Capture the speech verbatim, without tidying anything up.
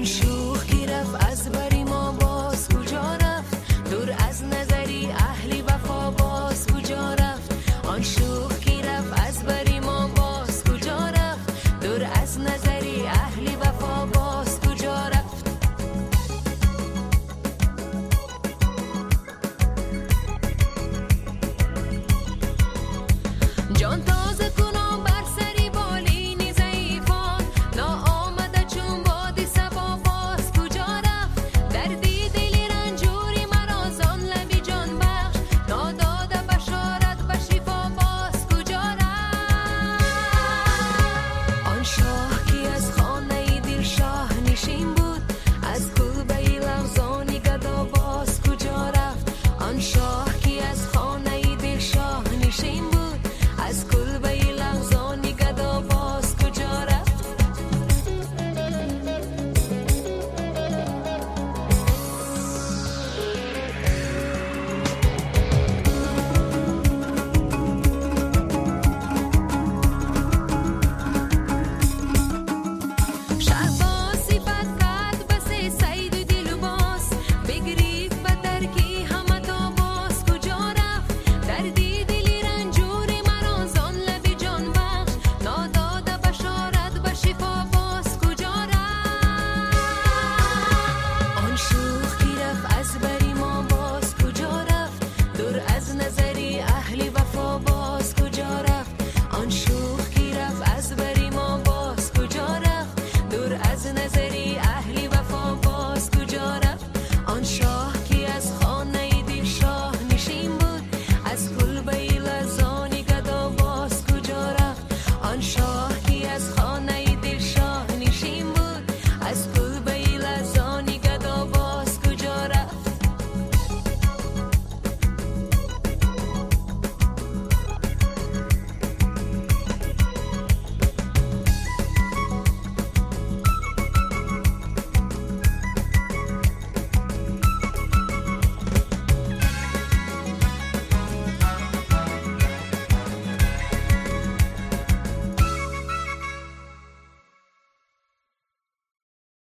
اون شوخ کی رفت از بری ما باز کجا رفت دور از نظری اهلی وفا باز کجا رفت آن شوخ کی رفت از بری ما باز کجا رفت دور از نظری